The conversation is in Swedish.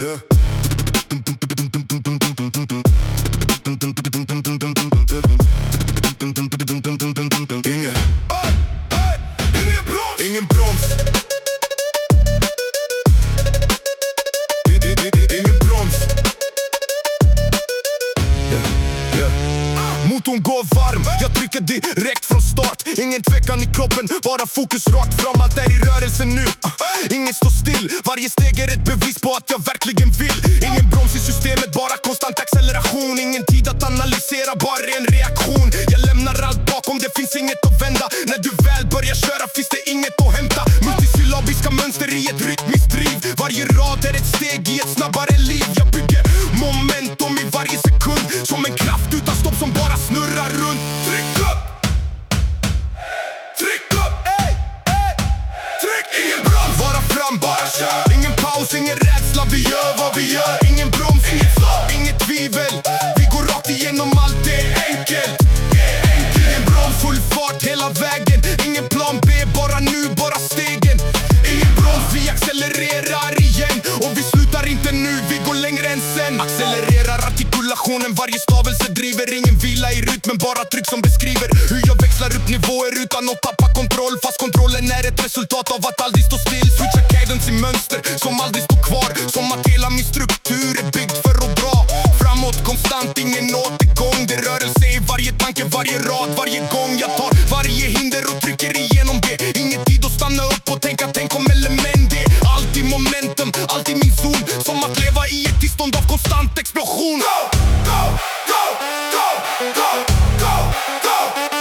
Ingen broms. Ingen broms. Motorn går varm, jag trycker direkt från start. Ingen tvekan i kroppen, bara fokus rakt fram. Allt är i rörelse nu, ingen står still. Varje steg är ett bevis på att jag verkligen vill. Ingen broms i systemet, bara konstant acceleration. Ingen tid att analysera, bara en reaktion. Jag lämnar allt bakom, det finns inget att vända. När du väl börjar köra finns det inget att hämta. Multisyllabiska mönster i ett rytmiskt driv. Varje rad är ett steg i ett snabbare liv. Jag bygger momentum i varje sekund, som en kraft utan stopp som bara snurrar runt. Tryck upp! Tryck upp! Tryck! Ingen broms! Bara fram, bara kör. Ingen paus, ingen rädsla, vi gör vad vi gör. Ingen broms, inget stopp, inget tvivel. Vi går rakt igenom allt, det är enkelt. Ingen broms, full fart hela vägen. Ingen plan B, bara nu, bara stegen. Ingen broms, vi accelererar igen. Och vi slutar inte nu, vi går längre än sen. Accelererar artikulationen, varje stavelse driver. Ingen vila i rytmen, bara tryck som beskriver hur jag växlar upp nivåer utan att tappa kontroll. Fast kontrollen är ett resultat av att aldrig stå still. Switcha cadence i mönster som aldrig står kvar. Som att hela min struktur är byggd för att dra framåt konstant, ingen återgång. Det är rörelse i varje tanke, varje rad, varje gång. Jag tar varje hinder och trycker igenom det. Ingen tid att stanna upp och tänka, tänk om element. Det är alltid momentum, alltid min zon. Som att leva i ett tillstånd av konstant explosion. Go, go, go, go, go, go, go.